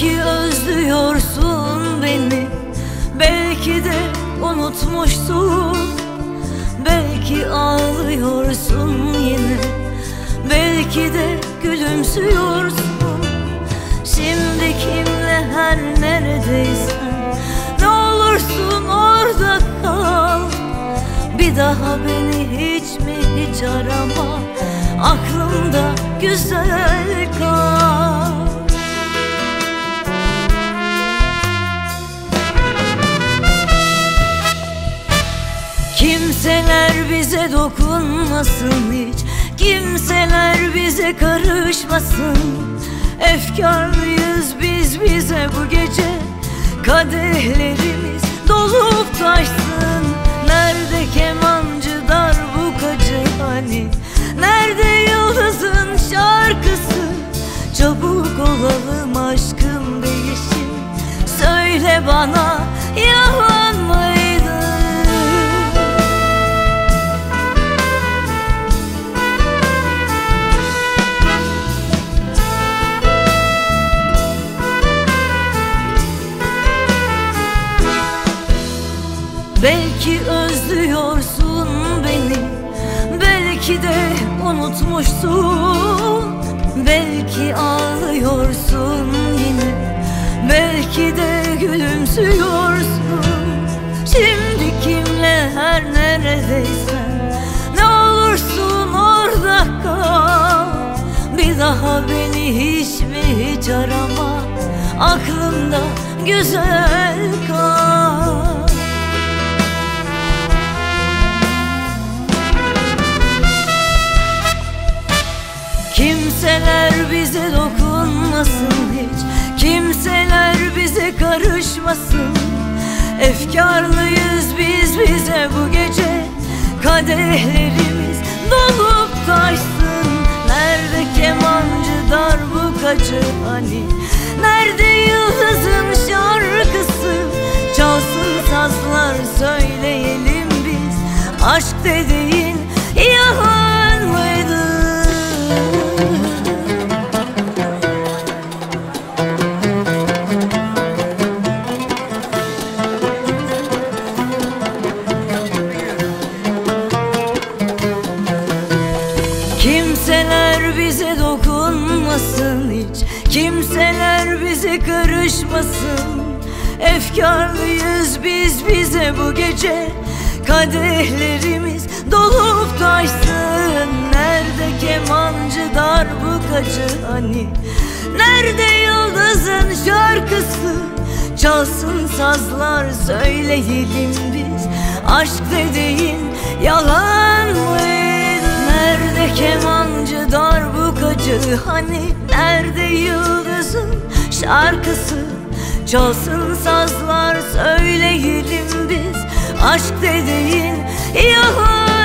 Belki özlüyorsun beni, belki de unutmuşsun. Belki ağlıyorsun yine, belki de gülümsüyorsun. Şimdi kimle her neredeysen, ne olursun orada kal. Bir daha beni hiç mi hiç arama, aklımda güzel kal. Kimseler bize dokunmasın hiç, kimseler bize karışmasın. Efkarlıyız biz bize bu gece, kadehlerimiz dolup taşsın. Nerede kemancı darbukacı hani, nerede yıldızın şarkısı? Çabuk olalım aşkım değişim, söyle bana yalan mıydı? Belki özlüyorsun beni, belki de unutmuşsun. Belki ağlıyorsun yine, belki de gülümsüyorsun. Şimdi kimle her neredeysen, ne olursun orada kal. Bir daha beni hiç mi hiç arama, aklımda güzel kal. Kimseler bize dokunmasın hiç, kimseler bize karışmasın. Efkarlıyız biz bize bu gece, kadehlerimiz dolup taşsın. Nerede kemancı darbukacı hani, nerede yıldızın şarkısı? Çalsın sazlar söyleyelim biz, aşk dediğin yalan mıydı? Kimseler bize dokunmasın hiç, kimseler bize karışmasın. Efkarlıyız biz bize bu gece, kadehlerimiz dolup taşsın. Nerede kemancı darbukacı hani, nerede yıldızın şarkısı? Çalsın sazlar söyleyelim biz, aşk dediğin yalan mıydı? Nerede kemancı darbukacı hani, nerede yıldızın şarkısı? Çalsın sazlar söyleyelim biz, aşk dediğin yalan.